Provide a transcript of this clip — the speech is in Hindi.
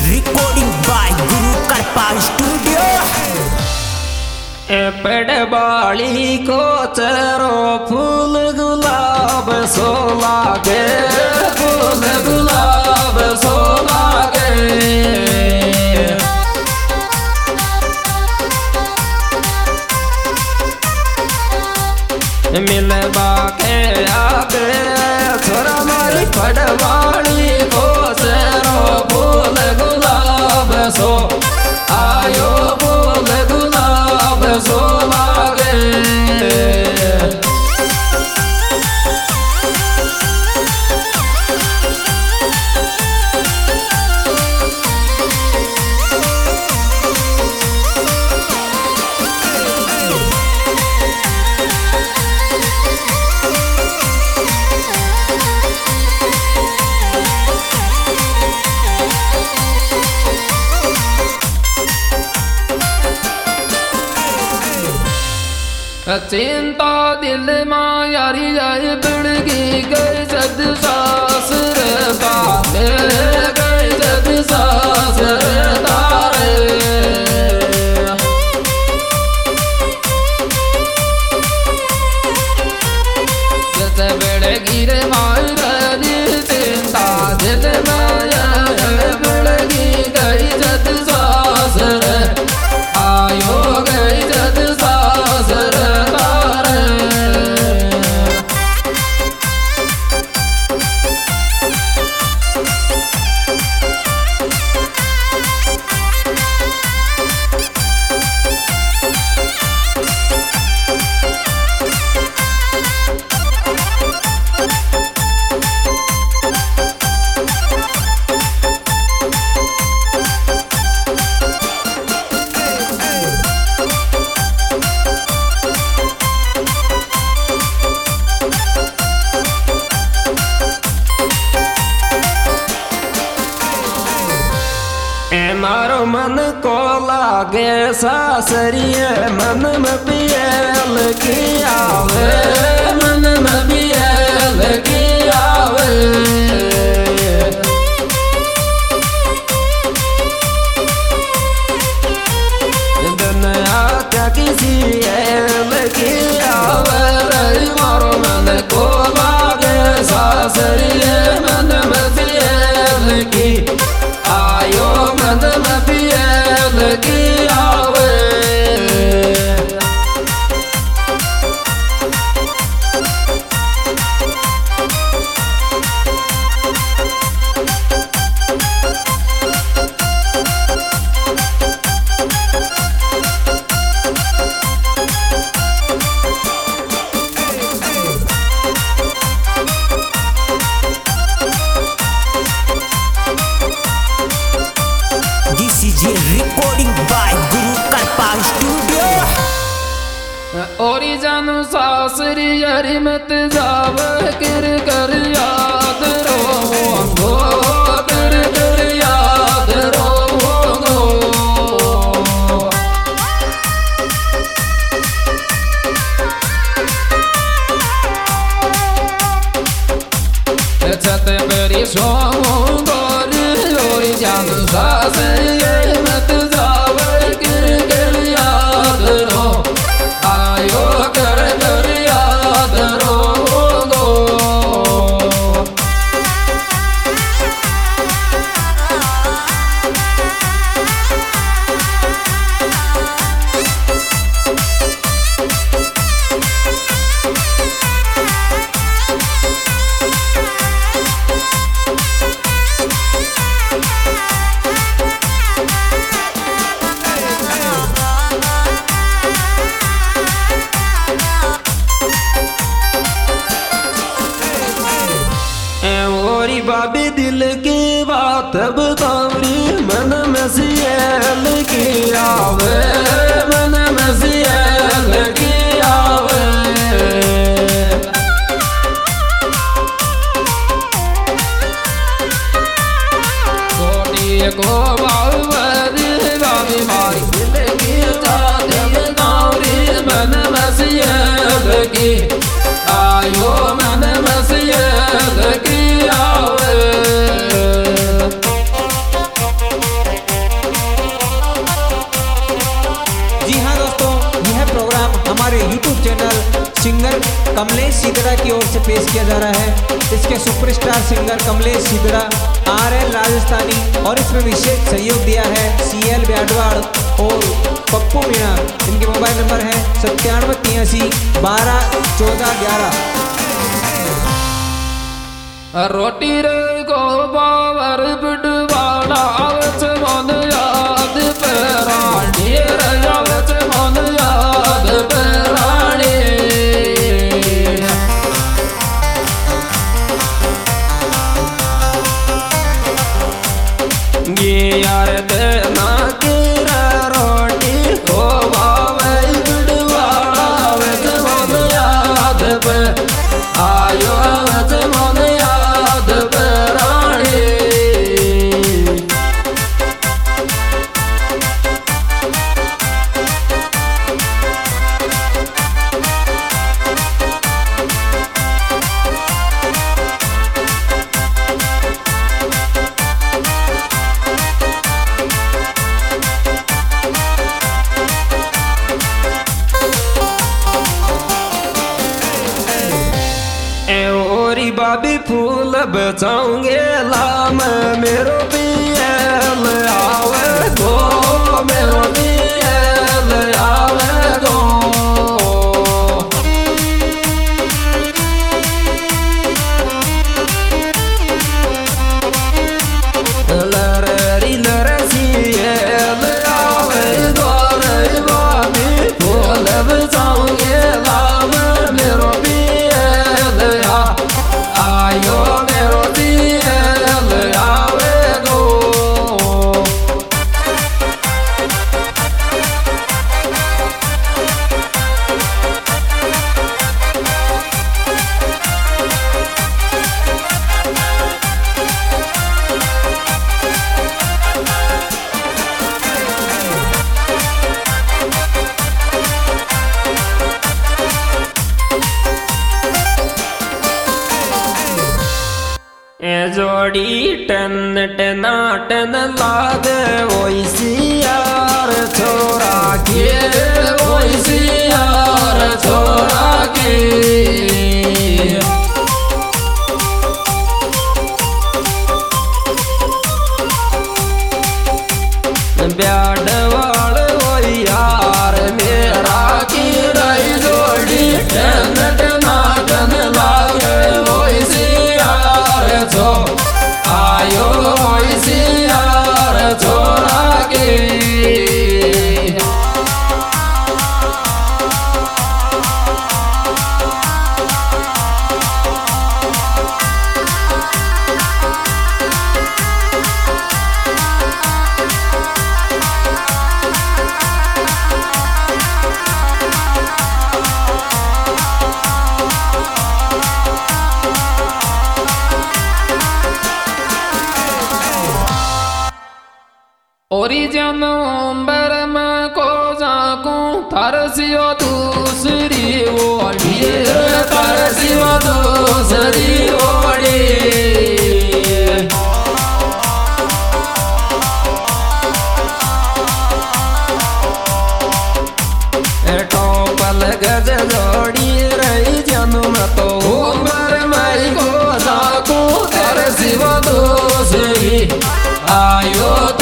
recording by Guru Karpa Studio. पेड़बाड़ी को चेरो फूल गुलाब सो लागे, फूल गुलाब सो लागे। मिलबा के आगे छोरा मारी पड़बाड़ी को चेरो फूल गुलाब सो आयो, फूल गुलाब सो लागे। चिंता दिल मां यारी जाए बिड़गी गई जद सास रे बाते, गई जद सास रे तारे। जैसे बिड़गी रे मायरी चिंता दिल मां यारी बिड़गी गई जद सास रे आयो, गई जद सास रे। मारो मन को लागे सासरिये, मन में पियल की आवे, मन में पियल की आवे। दुनिया क्या किसी एल की आवे रे। मारो मन को लागे सासरिये, मन में पियल की आयो, मन में पियल की आवे। Recording by Guru Karpa Studio. ओरी जानू सासरी यारी मत जाव किर कर याद रो गो, कर कर याद रो गो। छत करी सो गोर, ओरी जानू सासरी यारी मत जाव किर कर याद रो आयो, कर कर याद रो गो। बाबी दिल की बात बतावरी, मन में सियल की आवे, मन में सियल की आवे। कोटी को बाबी बाबी मारी दिल की जाती बतावरी, मन में सियल की आयो, मन में सियल की आवे। कमलेश सीधरा की ओर से पेश किया जा रहा है। इसके सुपरस्टार सिंगर कमलेश सीधरा, RL राजस्थानी और इसमें विशेष सहयोग दिया है CL ब्याडवाड़ और पप्पू मीणा। इनके मोबाइल नंबर है 97 83 12 14 11। रोटी रे को बावर बिडवाड़ा आवच मन याद पेराणी रे आवच मन याद पेराणी ये यार देना की रोटी को बावर बिडवाड़ा आवच मन याद पे आयो आवच मन बाबी फूल बचाऊंगे लाम मेरो पियल आवे गो मेरो पियल आवे गो लररी लरसियल आवे गो रे बाबी फूल बचाऊंगे लाम मेरो पियल आयो मेरो दियल आवे गो। जोड़ी टन टना टन लाद वैसी यार छोरा के वैसी यार छोरा के ब्याडवाड़ वो यार मेरा की रही जोड़ी टन टना टन लाद वैसी छो आयो वैसी यार छोरा के ओरिजन अंबर में को जाकू तरसियो दूसरी ओढ़ी तरसियो दूसरी ओढ़ी टोपल गज जोड़ी रही जन्म तो अंबर में को जाकू तरसियो दूसरी आयो